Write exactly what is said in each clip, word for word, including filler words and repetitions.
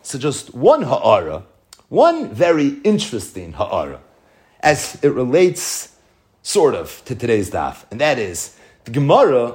So just one ha'ara, one very interesting ha'ara, as it relates sort of to today's daf, and that is the Gemara,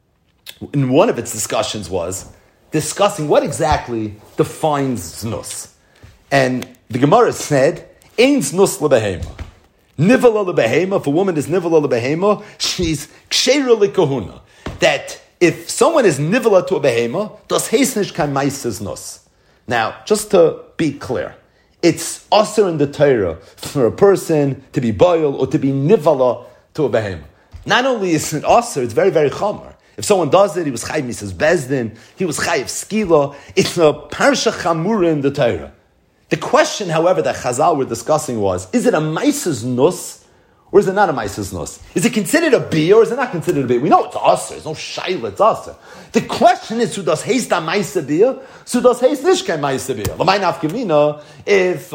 in one of its discussions, was discussing what exactly defines znus. And the Gemara said, Ein znus lebehema. Nivala lebehema, if a woman is nivala lebehema, she's ksheira lekahuna. That if someone is nivala to a behema, das heis nicht kein meises znus. Now, just to be clear, it's also in the Torah for a person to be boil or to be nivala to a behema. Not only is it also, it's very, very chomer. If someone does it, he was chayiv misas bezdin, he was chayiv skila. It's a parsha chamura in the Torah. The question, however, that Chazal were discussing was, is it a meises nus or is it not a meises nus? Is it considered a bia or is it not considered a bia? We know it's aser, it's no shayla, it's aser. The question is, who does heist a meise bia? So does heist nicht kein meise bia? L'may nafkamina, if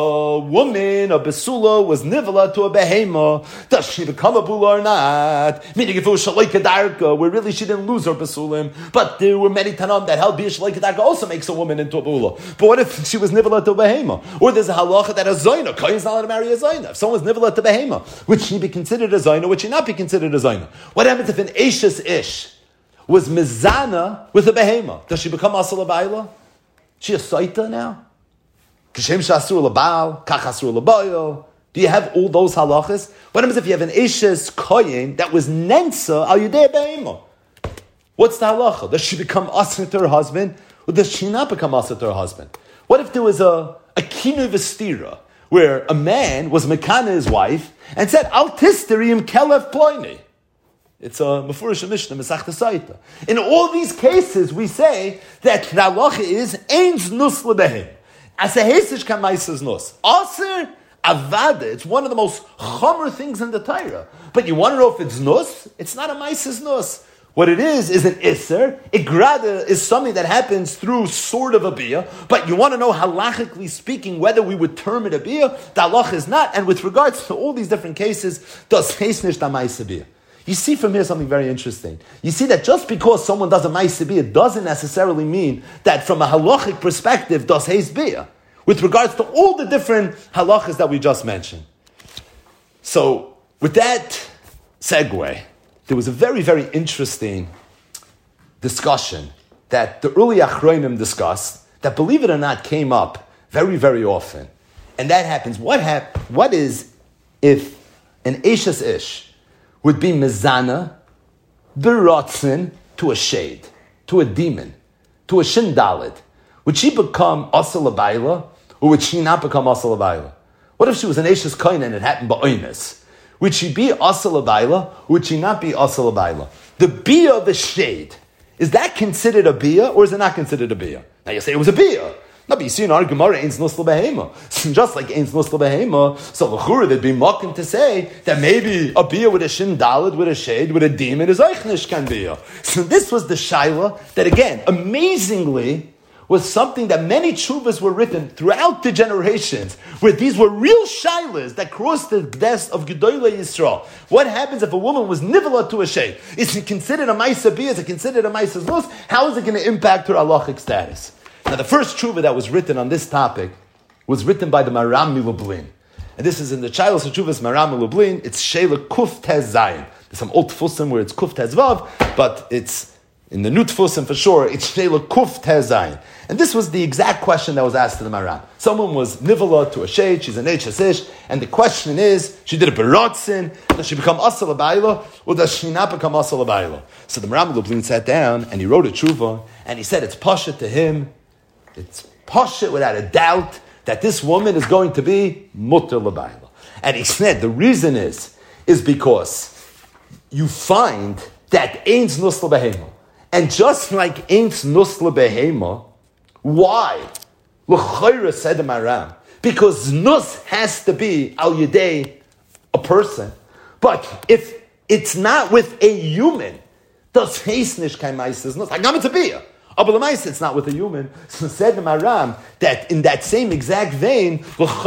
a woman, a besula, was nivala to a behema, does she become a bula or not? Meaning if it was shalaika darka, where really she didn't lose her besulim, but there were many tanam that held bia shalaika darka also makes a woman into a bula. But what if she was nivala to a behema? Or there's a halacha that a zoyna, kohen's not allowed to marry a zoyna. If someone's nivala to behema, would she be considered a zoyna? Would she not be considered a zoyna? What happens if an eishes ish was mizana with a behema? Does she become asal abayla? She a saita now? Kashem shasur labal, kach asur labayil. Do you have all those halachas? What happens if you have an ishes koyin that was nensa al yudei behema? What's the halacha? Does she become asar to her husband, or does she not become asar to her husband? What if there was a a kinu vestira where a man was mekana his wife and said al tisterim kelef ploini? It's a Mefurish Mishnah, Mesachta Saita. In all these cases, we say that the halacha is ein znus lebehem. As a hesish kamaises nus. Aser avada. It's one of the most chomer things in the Torah. But you want to know if it's nus? It's not a maises nus. What it is is an iser. Igrada is something that happens through sort of a bia. But you want to know halachically speaking whether we would term it a bia. The halacha is not. And with regards to all these different cases, does hesnish da maises bia. You see from here something very interesting. You see that just because someone does a ma'aseh bia doesn't necessarily mean that from a halachic perspective does heis bia, with regards to all the different halachas that we just mentioned. So, with that segue, there was a very, very interesting discussion that the early Achronim discussed that, believe it or not, came up very, very often. And that happens. What hap- What is if an Eishes Ish would be mezana, beratzin, to a shade, to a demon, to a shindalid? Would she become asal abayla, or would she not become asal abayla? What if she was an Eishes Kohen and it happened ba'oines? Would she be asal abayla, or would she not be asal abayla? The bia of the shade, is that considered a bia, or is it not considered a bia? Now you say it was a bia. No, but you see in our Gemara, Ein's Nus L'Behema. Just like Ein's Nus L'Behema, so l'chura there'd be mocking to say that maybe a bia with a shin dalid, with a shade, with a demon is eichnish kan bia. So this was the shaila that, again, amazingly, was something that many tshuvas were written throughout the generations, where these were real shailas that crossed the desk of Gedolei Yisrael. What happens if a woman was nivala to a shade? Is it considered a ma'aseh bia? Is it considered a ma'aseh nus? How is it going to impact her halachic status? Now, the first tshuva that was written on this topic was written by the Maram Milublin. And this is in the Chilos Tshuvas Maram Milublin. It's Sheila Kuf Tez Zayin. There's some old tfusim where it's Kuf Tez Vav, but it's in the new tfusim for sure, it's Sheila Kuf Tez Zayin. And this was the exact question that was asked to the Maram. Someone was nivala to a shade, she's an Eishes Ish, and the question is, she did a berotzin, does she become asal abayla, or does she not become asal abayla? So the Maram Milublin sat down, and he wrote a tshuva, and he said it's pasha to him, it's pasha without a doubt that this woman is going to be mutter l'bayla. And he said the reason is, is because you find that ain's nus l'behema. And just like ain's nus l'behema, why? L'chayra said the Maram. Because nus has to be al yedei a person. But if it's not with a human, does heisnish kain ma'aseh nus? Hagam it's a bia. But it's not with a human. So said the Maram that in that same exact vein,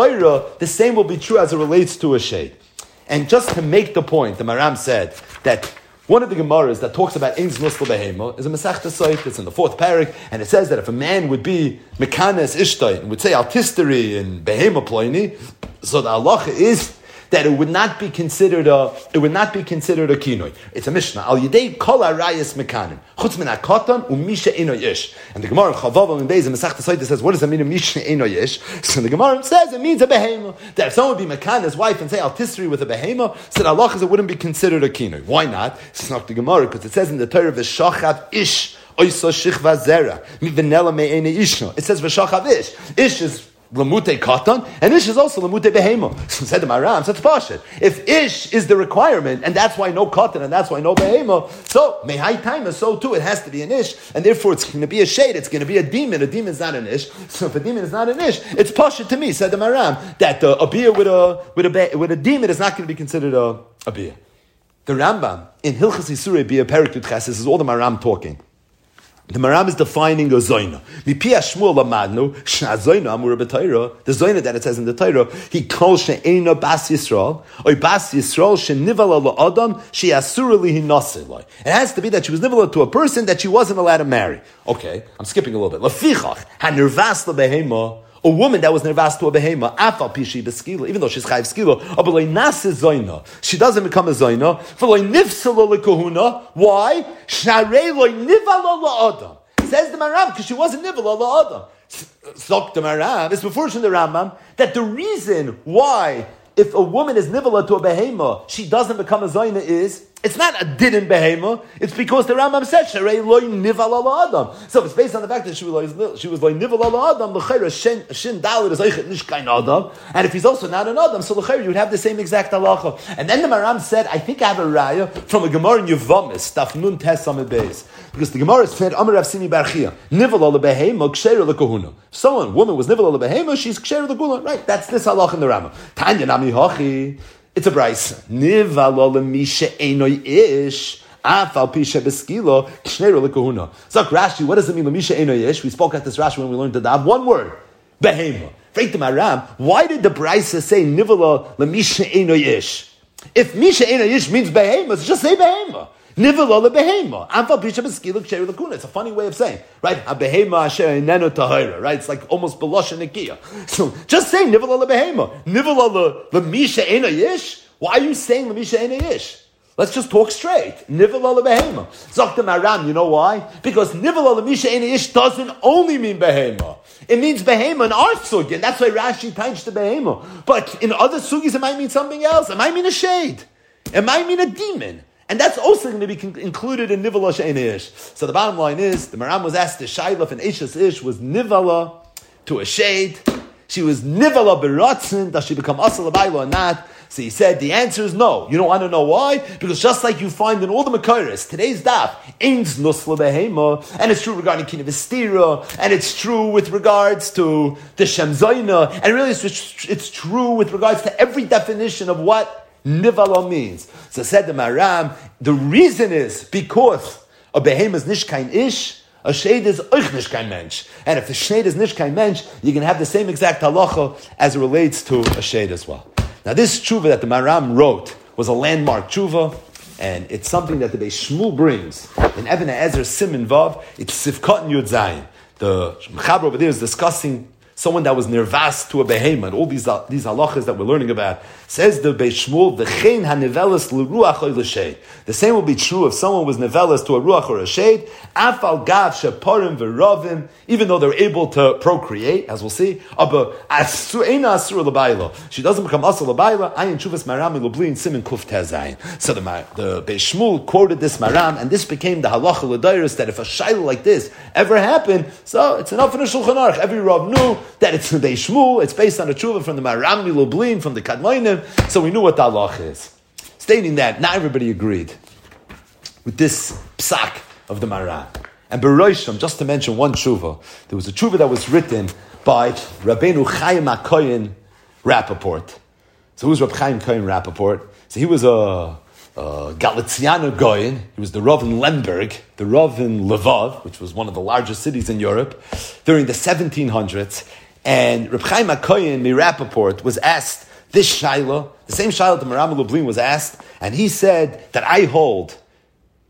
the same will be true as it relates to a shade. And just to make the point, the Maram said that One of the Gemaras that talks about Ein Znus L'Behema is a Masechta Sot. It's in the fourth parak, and it says that if a man would be Mekanes Ishtai and would say Altisteri and Behema Ploini, so the halacha is that it would not be considered a it would not be considered a kinoi. It's a Mishnah. Al Yidei Kol Arayas Mekanim Chutz Min HaKatan U'Misha Eino Yish. And the Gemara in Chavav and Beis in Masechta Sot says, what does that mean? Misha Eino Yish. So the Gemara says it means a behema. That if someone would be Mekane's wife and say Altisri with a behema, so the halacha is it wouldn't be considered a kinoi. Why not? It's not the Gemara because it says in the Torah V'Shachav Ish Oiso Shichva Zera Mivenela Me'ene Ishno. It says V'Shachav Ish. Ish is Lamute Katan, and Ish is also Lamute Behema. So said the Maram, so it's Pashit. If Ish is the requirement, and that's why no Katan, and that's why no Behema, so Mehai time is so too, it has to be an Ish, and therefore it's going to be a shade, it's going to be a demon. A demon is not an Ish. So if a demon is not an Ish, it's Pashit to me, said the Maram, that uh, a beer with a with a with a demon is not going to be considered a, a beer. The Rambam in Hilchas Isurei Beer Perik Yudches, this is all the Maram talking. The Maram is defining a zoina. Mipi Shmuel lamadnu shna zoina amura b'Torah. The zoina that it says in the Torah, he calls she'ena bas Yisrael, or bas Yisrael she'nivala la'adam she'asura lihi nasilai. It has to be that she was nivala to a person that she wasn't allowed to marry. Okay, I'm skipping a little bit. Lafichach hanirvas lebehema. A woman that was nervous to a behema, afal pishi beskila, even though she's chayiv skila, abalei nase zoina, she doesn't become a zoina. V'loi nifsalo lekahuna. Why? Sharei loi nivala la'adam. Says the Maram because she wasn't nivala la'adam. Zok the Maram. It's before from the Rambam that the reason why if a woman is nivala to a behema, she doesn't become a zoina is. It's not a didin behema. It's because the Rambam said sharei loy nival ala adam. So it's based on the fact that she was she was loy nival ala adam. L'chayra shin shin dalit is eichet nishkain adam. And if he's also not an adam, so l'chayra you would have the same exact halacha. And then the Maram said, I think I have a raya from a Gemara in Yevamis, Taf Nun Tes Samid Beis, because the Gemara said Amar Rav Simi Bar Chia nival ala behema ksheira lekahuna. Someone woman was nival ala behema, she's ksheira lekahuna. Right? That's this halacha in the Rambam. Tanya nami hachi. It's a brayse. Nivala lemisha enoi ish afal pisha beskilo kshnero lekahuna. Zak Rashi, what does it mean lemisha enoi ish? We spoke at this Rashi when we learned the dab. One word, behema. Freit Maram. Why did the brayse say nivala lemisha enoi ish? If misha enoi ish means behema, just say behema. Nivala lebehema. Afal pisha beskilo kshnero lekahuna. It's a funny way of saying, right? A behema asher ineno tahira. Right? It's like almost belosh and nikia. So just say nivala lebehema. Nivala lemisha enoi ish. Why are you saying lemisha enoi ish? Let's just talk straight. Nivala lebehema. Zok Maram. You know why? Because nivala lemisha enoi ish doesn't only mean behema. It means behema in our sugi, and that's why Rashi touched the behema. But in other sugis, it might mean something else. It might mean a shade. It might mean a demon. And that's also going to be con- included in Nivala She'ena Ish. So the bottom line is, the Maram was asked, the Shaila if an Ish's Ish was Nivala to a shade. She was Nivala Beratzin, does she become Asal Abayla or not? So he said, the answer is no. You don't want to know why? Because just like you find in all the Makairis, today's daf, Eins Nusla Behema, and it's true regarding Kina Vestira, and it's true with regards to the Shem Zaina, and really it's, it's true with regards to every definition of what Nivala means. So said the Maram, the reason is because a behem is nishkain ish, a shade is oich nishkain mensch. And if the shade is nishkain mensch, you can have the same exact halacha as it relates to a shade as well. Now this tshuva that the Maram wrote was a landmark tshuva, and it's something that the Beis Shmuel brings. In Even HaEzer Siman Vav, it's Sivkot and Yud Zayin. The Mechaber over there is discussing someone that was nervous to a behema, and all these uh, these halachas that we're learning about. Says the Beis Shmuel, v'chein hanevelas l'ruach or l'shade. The same will be true if someone was nevelas to a ruach or a shade. Afal gav sheparim v'ravim, even though they're able to procreate, as we'll see. Aber asu eina asur l'bayla. She doesn't become asur l'bayla. Ayin shuvas maram l'blin simin kuf tezayin. So the the Beis Shmuel quoted this maram, and this became the halacha l'dairis that if a shayla like this ever happened, so it's enough in a Shulchan Aruch. Every Rav knew that it's the Beis Shmuel. It's based on a tshuva from the maram l'blin from the Kadmonim. So we knew what the halach is. Stating that, not everybody agreed with this psak of the Maran. And Beroisham, just to mention one tshuva, there was a tshuva that was written by Rabbeinu Chaim HaKoyen Rappaport. So who was Rabbi Chaim Koyen Rappaport? So he was a, a Galiciano Goyen. He was the Rav in Lemberg, the Rav in Lvov, which was one of the largest cities in Europe, during the seventeen hundreds. And Rabbi Chaim HaKoyen Rappaport was asked this shaila, the same shaila that Maram Lublin was asked, and he said that I hold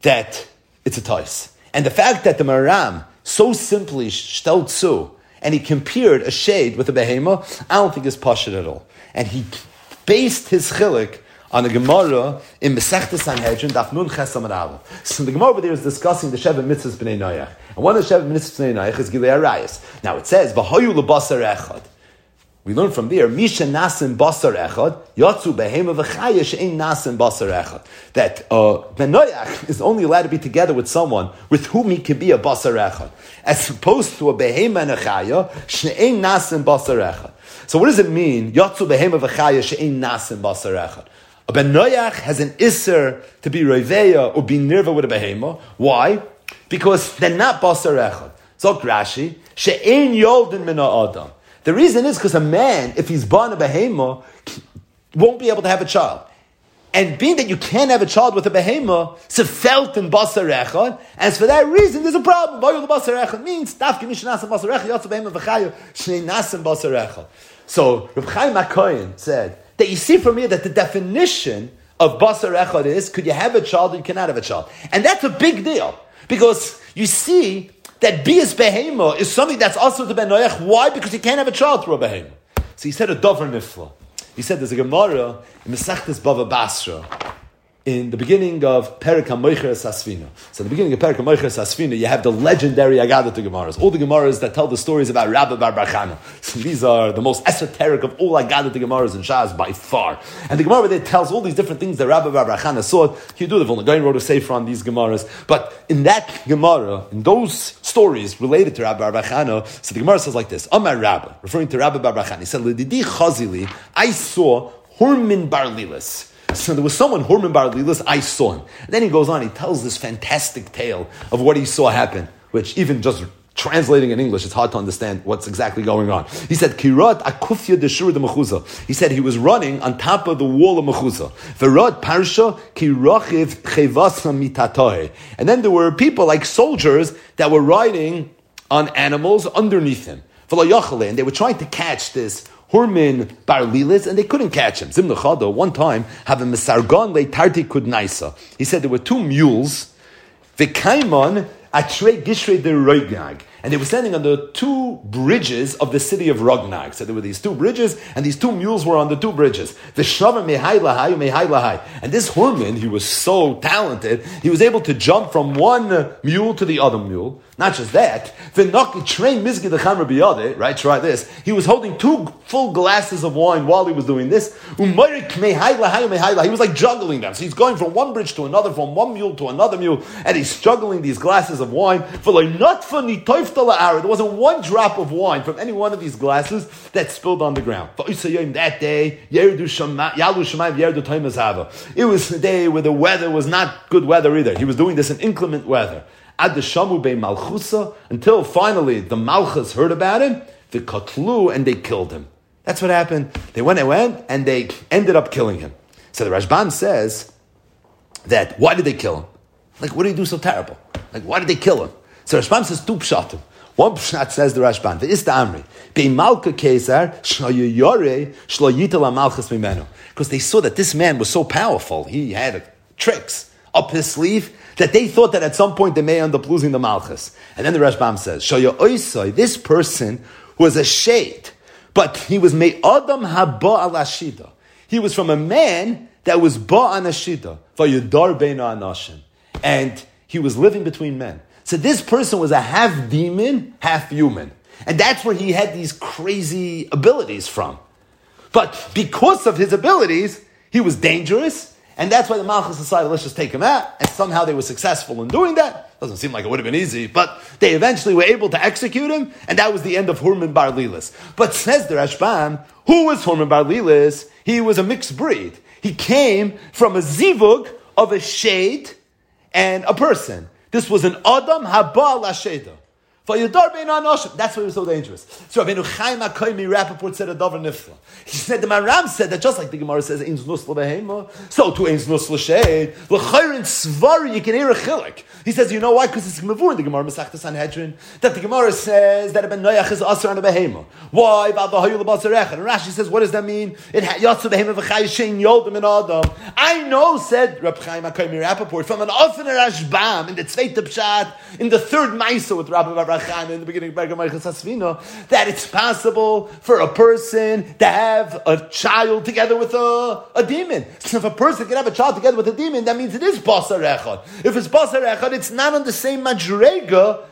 that it's a tois. And the fact that the Maram so simply stellt zu, and he compared a shade with a behema, I don't think is pashut at all. And he based his chilik on a Gemara in Masechta Sanhedrin, Daf Nun Ches Amud Aleph. So the Gemara over there is discussing the Sheva Mitzvahs B'nei Noach. And one of the Sheva Mitzvahs B'nei Noach is Gilei Arayos. Now it says, V'hoyu l'basar echad. We learn from there, Misha nasim basar echad, Yatzu behema v'chaya she'ein nasim basar echad. That uh, Ben Noach is only allowed to be together with someone with whom he can be a basar echad, as opposed to a behema and a chaya she'ein nasim basar echad. So what does it mean? Yatzu behema v'chaya she'ein nasim basar echad. A Ben Noach has an isser to be roiveya or be nirva with a behema. Why? Because they're not basar echad. Zok Rashi, she'ein yoldin min ha'adam. The reason is because a man, if he's born a behema, won't be able to have a child. And being that you can't have a child with a behema, so felt in basar echad, and for that reason there's a problem. Bayul basar echad means dafki mishnasam basar echad yatsu behema v'chayu shnei nasam basar echad. So Reb Chaim HaKohen said that you see from here that the definition of basar echad is could you have a child or you cannot have a child, and that's a big deal because you see that bias behema is something that's also to Ben Noach. Why? Because he can't have a child through a behema. So he said a dover nifla. He said there's a Gemara in Mesechtes Bava Basra in the beginning of Perek HaMoicher Sasfina. So in the beginning of Perek HaMoicher Sasfina, you have the legendary Agadah Gemaras. All the Gemaras that tell the stories about Rabbi Bar Bar Chana. So these are the most esoteric of all Agadah Gemaras in Shas by far. And the Gemara there tells all these different things that Rabbi Bar Bar Chana saw. He do the Vilna Gaon wrote a sefer on these Gemaras. But in that Gemara, in those stories related to Rabbi Bar Bar Chana, so the Gemara says like this: Amar Rabbi, referring to Rabbi Bar Bar Chana, he said, "L'didi chazili, I saw Hurmin Bar Lilas." So there was someone, Hurman Bar Lilas, I saw him. And then he goes on, he tells this fantastic tale of what he saw happen, which even just translating in English, it's hard to understand what's exactly going on. He said, Kirat akufya deshur de mechuza. He said he was running on top of the wall of mechuza. Verad parsha kirachiv chevasa mitatohe. And then there were people like soldiers that were riding on animals underneath him. And they were trying to catch this Hurmin Bar Lilas, and they couldn't catch him. Zimna Chada, one time, having Mesargon le Tarti Kudnaisa. He said there were two mules, V'kaimon atre gishrei de Rognag. And they were standing on the two bridges of the city of Rognag. So there were these two bridges, and these two mules were on the two bridges. V'shavar mehai lahai, mehai lahai. And this Hurmin, he was so talented, he was able to jump from one mule to the other mule. Not just that, right? Try this. He was holding two full glasses of wine while he was doing this. He was like juggling them. So he's going from one bridge to another, from one mule to another mule, and he's juggling these glasses of wine. There wasn't one drop of wine from any one of these glasses that spilled on the ground. That day, it was a day where the weather was not good weather either. He was doing this in inclement weather. Ad the Shamu Bei Malchusa, until finally the Malchus heard about him, the Katlu, and they killed him. That's what happened. They went and went, and they ended up killing him. So the Rashban says that, why did they kill him? Like, what did he do so terrible? Like, why did they kill him? So Rashban says, two pshatim. One pshat says the Rashban, the Ista Amri, Bei Malka Kesar, Shlo Yore, Shlo Yitala Malchus Mimenu. Because they saw that this man was so powerful, he had tricks up his sleeve, that they thought that at some point they may end up losing the Malchus. And then the Rashbam says, Shoya Oisoi, this person was a shade, but he was me'adam haba al ashida. He was from a man that was ba'an ashida, vayudar beina anashim. And he was living between men. So this person was a half demon, half human. And that's where he had these crazy abilities from. But because of his abilities, he was dangerous. And that's why the Malchus decided, let's just take him out. And somehow they were successful in doing that. Doesn't seem like it would have been easy, but they eventually were able to execute him. And that was the end of Hurman Bar Lilas. But says the Rashbam, who was Hurman Bar Lilas? He was a mixed breed. He came from a zivug of a shade and a person. This was an Adam Haba Lasheda. That's why it was so dangerous. So Rabbeinu Chaim HaKoymi Rappaport said a davar nifla. He said, the Maram said that just like the Gemara says, Ein Znus L'Behema, so to Ein Znus L'Shed, L'Chayrin Svar, you can hear a chilik. He says, you know why? Because it's Mavur in the Gemara, Masechta Sanhedrin, that the Gemara says that a Ben Noach is Asar on a Behema. Why? About the Hayul L'Basar Echad. And Rashi says, what does that mean? It Yatsu Behema V'Chay Shein Yodim in Adam. I know, said Reb Chaim HaKoymi Rappaport, from an Ofen Rashbam, in the Tzveit Pshat, in the third Maisa with Rabbi Baruch in the beginning of that it's possible for a person to have a child together with a, a demon. So if a person can have a child together with a demon, that means it is basar echad. If it's basar echad, it's not on the same madrega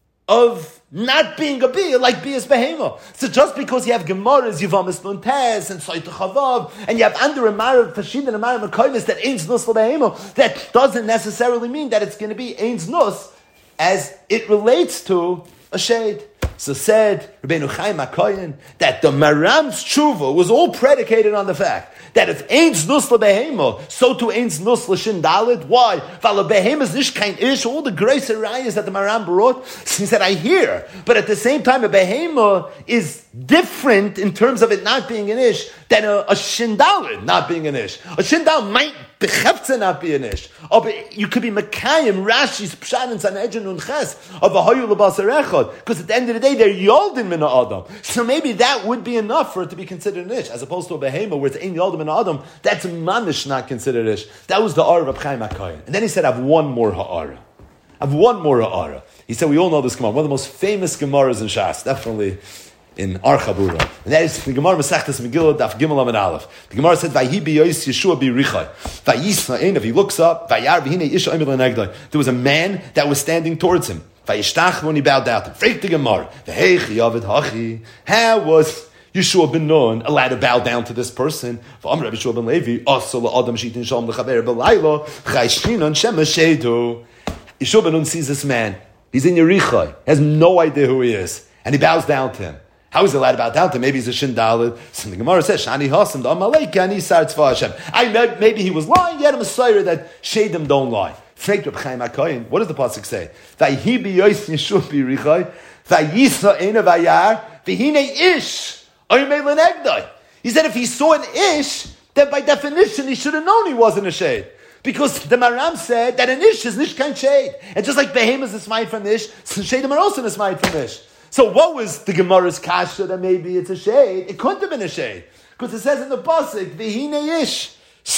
of not being a bia like bias behema. So just because you have gemaras, Yivamis Nuntes and Saita Chavav, and you have under a marav Tashid and a marav Mekoimis that ain't nus behema, that doesn't necessarily mean that it's going to be ain't nus as it relates to a shade. So said Rabbeinu Chaim HaKoyen that the Maram's tshuva was all predicated on the fact that if Ein Znus L'Behema, so to Ein Znus L'Shin Dalit. Why? Vala Behema is nish kein ish, all the grace and rayas that the Maram brought. He said, I hear, but at the same time, a Behema is different in terms of it not being an ish than a, a Shin Dalit not being an ish. A Shin Dalit might Bechefze not be an ish. Oh, but you could be Mekayim, Rashi's Pshat and Sanhedrin Unches of a Hayul L'Basar Echad, because at the end of the day, they're Yoldim Min Adam. So maybe that would be enough for it to be considered an ish, as opposed to a Behema where it's Ein Yoldim Min Adam. That's Manish not considered ish. That was the Ar of Chaim HaKoyen. And then he said, I have one more Ha'ara. I have one more Ha'ara. He said, we all know this Gemara, one of the most famous Gemaras in Shas, definitely in Ar Chabura. And that is the Gemara Masechtas Megillah Daf Gimel Amud Aleph. The Gemara said, Vayi b'yois Yeshua b'richai. Vayisna ein, if he looks up, Vayar v'hinei isha oimel l'negdai. There was a man that was standing towards him. Vayishtach when he bowed down. Freak the Gemara. V'hei chiyavid hachi. How was Yeshua ben Nun allowed to bow down to this person? V'amr Yeshua ben Levi, Asa la'adam shitin shalom l'chaber b'laylo, chayshchinon shemesh shedu. Yeshua ben Nun sees this man. He's in Yerichai. He has no idea who he is. And he bows down to him. How is he allowed to bow down to him? Maybe he's a Shindalid. So the Gemara says, Shani Hasam, the Amalek, and he starts for Hashem. I maybe he was lying, yet a Messiah that Shadim don't lie. Fregt Reb Chaim HaKoyen, what does the pasuk say? Vayhi b'yois Yeshua b'richai, vayisna ena vayar, v'hine ish, oymei l'negdai. He said if he saw an ish, then by definition he should have known he wasn't a shade. Because the Maram said that an ish is nish kein shade. And just like Behem is a smite from ish, so shadim are also a smite from ish. So what was the Gemara's kasha that maybe it's a shade? It couldn't have been a shade. Because it says in the pasuk, v'hine ish.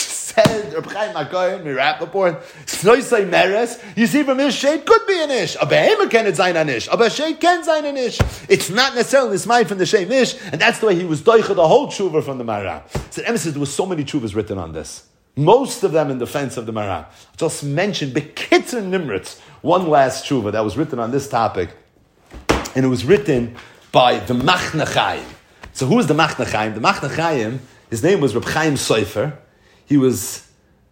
Said Reb Chaim HaKoyen, Rappaport, Snoisei Meres, you see from his shade could be an ish. A behema can it zayin an ish. A shade can zayin an ish. It's not necessarily this mind from the shade ish, and that's the way he was doicha the whole tshuva from the Maram. So emphasis, there was so many tshuvas written on this. Most of them in defense of the Maram. Just mentioned Bekitzer Nimritz, one last tshuva that was written on this topic, and it was written by the Machna Chaim. So who is the Machna Chaim? The Machna Chaim, his name was Reb Chaim Sofer. He was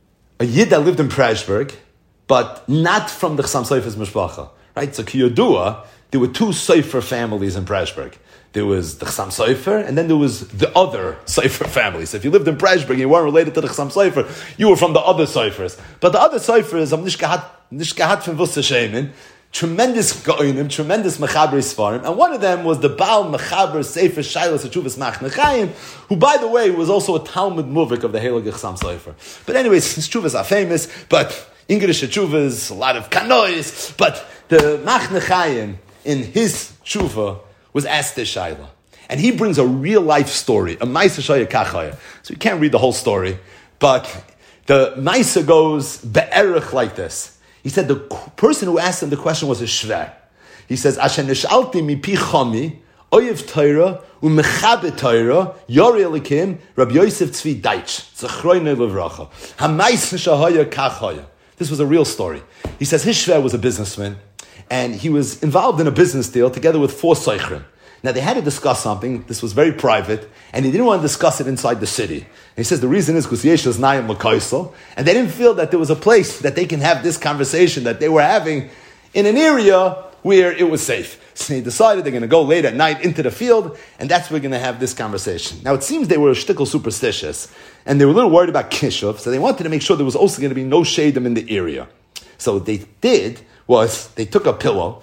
a Yid that lived in Prashberg, but not from the Chassam Sofer's Mishpacha. Right? So Kiyodua, there were two Sofer families in Prashberg. There was the Chassam Sofer, and then there was the other Sofer family. So if you lived in Prashberg and you weren't related to the Chassam Sofer, you were from the other Sofers. But the other Sofers, am nishkahat from Vussa Shemin, tremendous go'inim, tremendous mechaber svarim, and one of them was the Baal Mechaber Sefer Shailas Achuvas Machna Chaim, who, by the way, was also a Talmud Muvik of the Heilige Chassam Sofer. But anyways, his Chuvas are famous, but English Chuvas, a lot of kanois, but the Machna Chaim, in his Chuva, was asked this Shaila. And he brings a real-life story, a Maisa Shaya Kachaya. So you can't read the whole story, but the Maisa goes be'erich like this. He said the person who asked him the question was a shver. He says, Asher nishalti mi pi chomi, oyev Torah, u'mechabe Torah, yori elikim, Rabbi Yosef Tzvi Deitch, zachroinei levracha, hamais shahaya kachaya. This was a real story. He says his shver was a businessman, and he was involved in a business deal together with four soichrim. Now they had to discuss something. This was very private, and he didn't want to discuss it inside the city. And he says the reason is because Yesh is Nayim L'Kaisel, and they didn't feel that there was a place that they can have this conversation that they were having in an area where it was safe. So they decided they're going to go late at night into the field, and that's where we're going to have this conversation. Now it seems they were a shtickle superstitious, and they were a little worried about Kishuv, so they wanted to make sure there was also going to be no shadim in the area. So what they did was they took a pillow,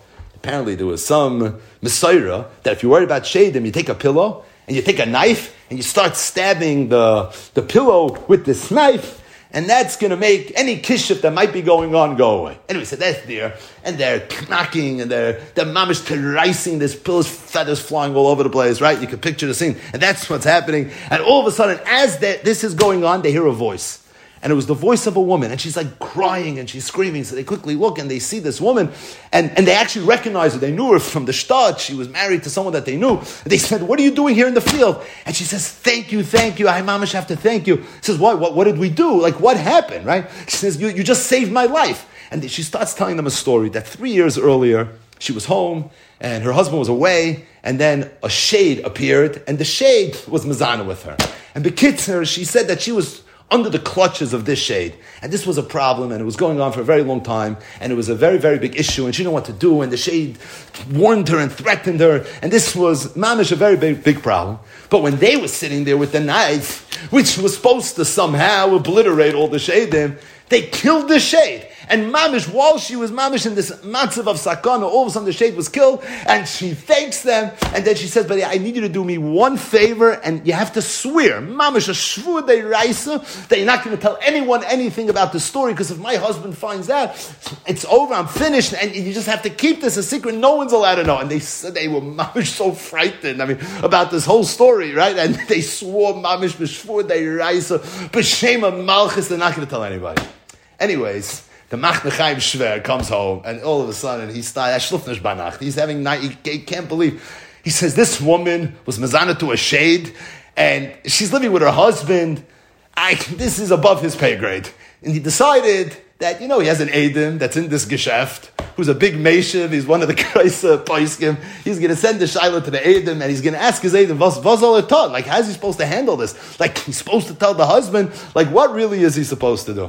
apparently there was some Messiah that if you're worried about shadim, you take a pillow and you take a knife and you start stabbing the, the pillow with this knife, and that's going to make any kishuf that might be going on go away. Anyway, so that's there, and they're knocking, and they're, they're mamish terrorizing, there's pillows, feathers flying all over the place, right? You can picture the scene, and that's what's happening. And all of a sudden, as that, this is going on, they hear a voice. And it was the voice of a woman, and she's like crying and she's screaming. So they quickly look and they see this woman, and, and they actually recognize her. They knew her from the shtad. She was married to someone that they knew. And they said, "What are you doing here in the field?" And she says, "Thank you, thank you. I mamish have to thank you." She says, "What? What? What did we do? Like, what happened?" Right? She says, "You, you just saved my life." And she starts telling them a story that three years earlier she was home and her husband was away, and then a shade appeared, and the shade was Mazana with her. And Bekitzer, she said that she was under the clutches of this shade. And this was a problem, and it was going on for a very long time, and it was a very, very big issue, and she didn't know what to do, and the shade warned her and threatened her, and this was, mamish, a very big, big problem. But when they were sitting there with the knife, which was supposed to somehow obliterate all the shadim, they killed the shade. And mamish, while she was mamish in this matzav of sakana, all of a sudden the shade was killed, and she thanks them, and then she says, "But I need you to do me one favor, and you have to swear, mamish, a shvur de raisa, that you're not going to tell anyone anything about the story, because if my husband finds out, it's over, I'm finished, and you just have to keep this a secret, no one's allowed to know." And they said they were mamish so frightened, I mean, about this whole story, right? And they swore, mamish, b'shvur de raisa, b'shema malchus, they're not going to tell anybody. Anyways, the Machne Chaim Shver comes home, and all of a sudden he starts, he's having night, he, he can't believe. He says, this woman was mazana to a shade, and she's living with her husband. I, this is above his pay grade. And he decided that, you know, he has an Eidim that's in this Geschäft, who's a big Meshiv, he's one of the Kreisa Paiskim. He's going to send the Shaila to the Eidim, and he's going to ask his Eidim, was, was all it taught? Like, how's he supposed to handle this? Like, he's supposed to tell the husband, like, what really is he supposed to do?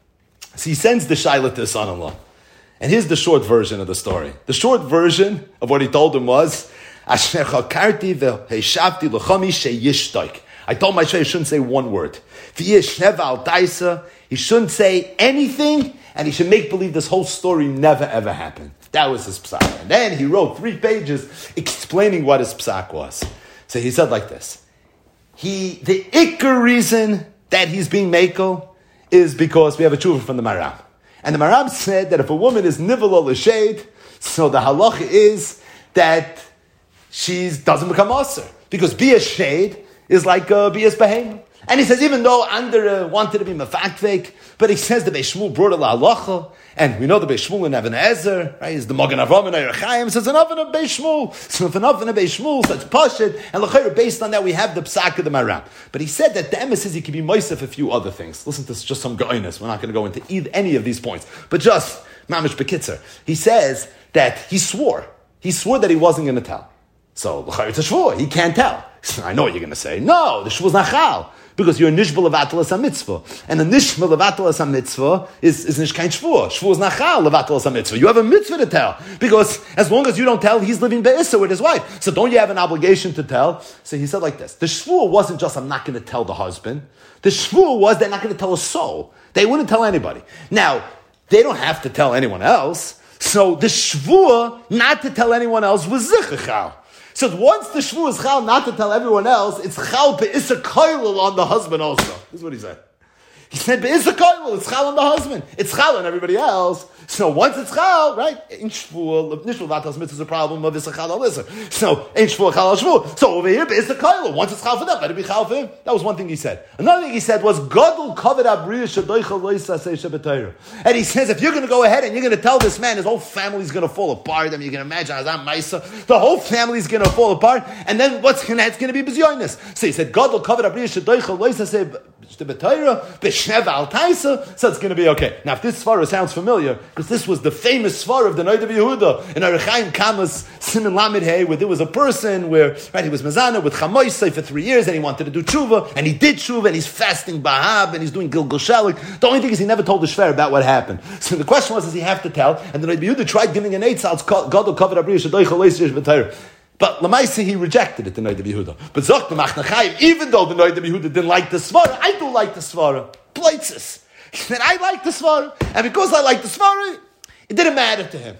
So he sends the Shaila to his son-in-law. And here's the short version of the story. The short version of what he told him was, I told my Shai he shouldn't say one word. He shouldn't say anything, and he should make believe this whole story never ever happened. That was his psak. And then he wrote three pages explaining what his psak was. So he said like this. He, the ikar reason that he's being mekel is because we have a tshuva from the Maram. And the Maram said that if a woman is nivel l'shade, so the halacha is that she doesn't become aser. Because be a shade is like uh, be a behem. And he says, even though Ander uh, wanted to be mafakvek, but he says the Beis Shmuel brought a la halacha, and we know the Beis Shmuel in Even Ezer, right? Is the Magen Avraham and Eir Chaim says enough in a Beis Shmuel. So if enough in a Beis Shmuel, so it's pashut, and l'chayr, based on that we have the psak of the Maram. But he said that the emes says he can be moisef a few other things. Listen to just some goyness. We're not going to go into either, any of these points, but just mamish bekitzer. He says that he swore. He swore that he wasn't going to tell. So l'chayr it's a shvur. He can't tell. I know what you're going to say. No, the shvur is nachal. Because you're a nishbal levatel as a mitzvah. And a nishbal levatel as a mitzvah is, is nish kein shvur. Shvur is nachal levatel as a mitzvah. You have a mitzvah to tell. Because as long as you don't tell, he's living be'issa with his wife. So don't you have an obligation to tell? So he said like this. The shvur wasn't just, I'm not going to tell the husband. The shvur was, they're not going to tell a soul. They wouldn't tell anybody. Now, they don't have to tell anyone else. So the shvur not to tell anyone else was zichachal. So once the shvu is chal not to tell everyone else, it's chal be'isa koilel on the husband also. This is what he said. He said be'isa koilel, it's chal on the husband. It's chal on everybody else. So once it's chal, right? In shvu, nishvu vatas mitzvah is a problem of isa chal al-isser. So in shvu chal al-shvu. So over here be'isa koilel. Once it's chal for them, let it be chal for him. That was one thing he said. Another thing he said was gadol kavod abriya shadoicha loisa seisha b'torah. And he says if you're going to go ahead and you're going to tell this man his whole family's going to fall apart. I mean, you can imagine Azam Maisa, the whole family's going to fall apart. And then what's going to it's going to be bizyonis. So he said gadol kavod abriya shadoicha loisa seisha b'torah b'shnev al taisa. So it's going to be okay. Now if this svara sounds familiar, because this was the famous svara of the Noda Yehuda in Eir Chaim Kamas Siman Lamed Hey, where there was a person where right he was mazana with chamoisei for three years and he wanted to do tshuva and he did tshuva and he's fasting bahab and he's doing gilgul shalik. The only thing is he never told the shver about what happened. So the question was, does he have to tell? And the Noda Yehuda tried giving an eitzal. It's called Gadol Kavod Abriya Shadoicha Loisish B'Torah. But Lamaisa, he rejected it, the Noda Yehuda. But Zok the Machne Chaim, even though the Noda Yehuda didn't like the svara, I do like the svara. Blitzes. He said, I like the svara, and because I like the svara, it didn't matter to him.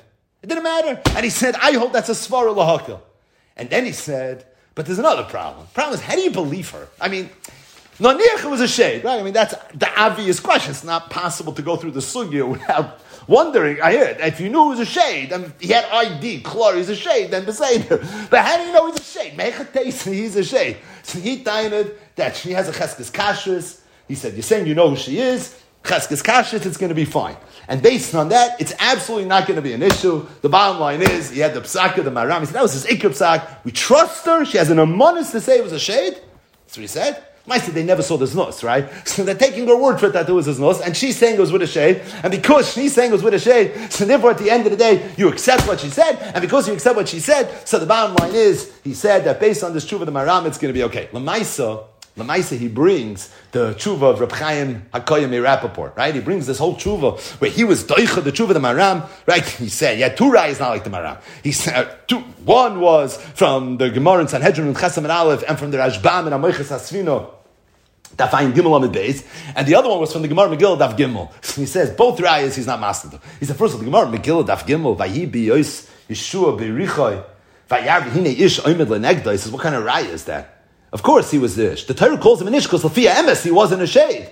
It didn't matter. And he said, I hold that's a svara lahakil. And then he said, but there's another problem. The problem is, how do you believe her? I mean, Naniach was a shade, right? I mean, that's the obvious question. It's not possible to go through the sugya without wondering. I heard if you knew he was a shade, and he had I D, Klor, he's a shade, then Beseder. But how do you know he's a shade? Mechates, he's a shade. So he timed that she has a cheskes kashrus. He said, you're saying you know who she is, cheskes kashrus, it's going to be fine. And based on that, it's absolutely not going to be an issue. The bottom line is, he had the psaka, the maram. He said, that was his ikr psak. We trust her. She has an amonis to say it was a shade. That's what he said. I said they never saw the znus, right? So they're taking her word for it that it was a znus, and she's saying it was with a shade. And because she's saying it was with a shade, so therefore at the end of the day, you accept what she said. And because you accept what she said, so the bottom line is, he said that based on this tshuva of the maram, it's going to be okay. Lamaisa, Lamaisa, he brings the tshuva of Reb Chaim HaKoyim Rappaport, right? He brings this whole tshuva where he was doicha the tshuva of the maram, right? He said, yeah, two rayas not like the maram. He said, two, one was from the Gemara in Sanhedrin and Chesam and Aleph, and from the Rashbam and Amoiches Hasvino, Dafayin Gimel on the base, and the other one was from the Gemara Megillah Daf Gimel. He says both rayas he's not master. He said first of all, the Gemara Megillah Daf Gimel, Vayi Biyos Yeshua Berichoy, Vayar V'Hine Ish Oimed Lenegda. He says what kind of raya is that? Of course he was the ish. The Torah calls him an ish because Lafia Emes he wasn't a shade.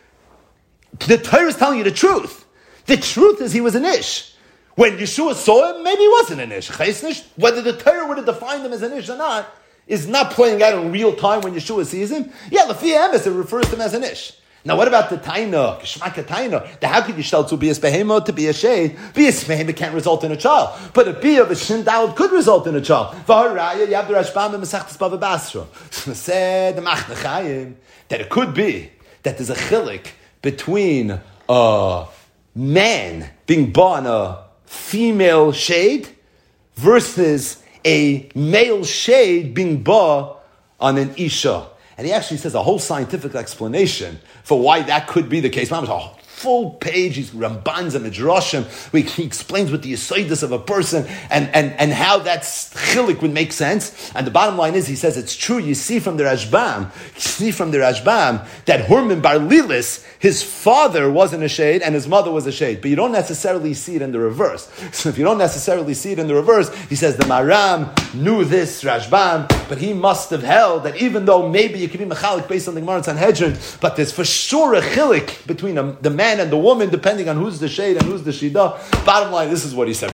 The Torah is telling you the truth. The truth is he was an ish. When Yeshua saw him, maybe he wasn't an ish. Whether the Torah would have defined him as an ish or not is not playing out in real time when Yeshua sees him. Yeah, Lafia Emes, it refers to him as an ish. Now, what about the taina, kishmaka taina? How could you shell to be a behemo to be a shade? Be a behemo can't result in a child, but a be of a shindal could result in a child. V'haraya, you have the Rashbam and Masechtas Bava Basra. Said the Machne Chaim that it could be that there's a chilik between a man being born a female shade versus a male shade being born on an isha. And he actually says a whole scientific explanation for why that could be the case. Mama's a full page, he's Ramban's and Midrashim, where he explains what the yisoidus of a person and, and, and how that chilik would make sense. And the bottom line is, he says it's true. You see from the Rashbam, you see from the Rashbam that Hurman Bar Lilis, his father wasn't a shade and his mother was a shade. But you don't necessarily see it in the reverse. So if you don't necessarily see it in the reverse, he says the Maram knew this Rashbam, but he must have held that even though maybe you can be mechalik based on the Gemara and Sanhedrin, but there's for sure a chilik between the man and the woman, depending on who's the shade and who's the shida. Bottom line, this is what he said.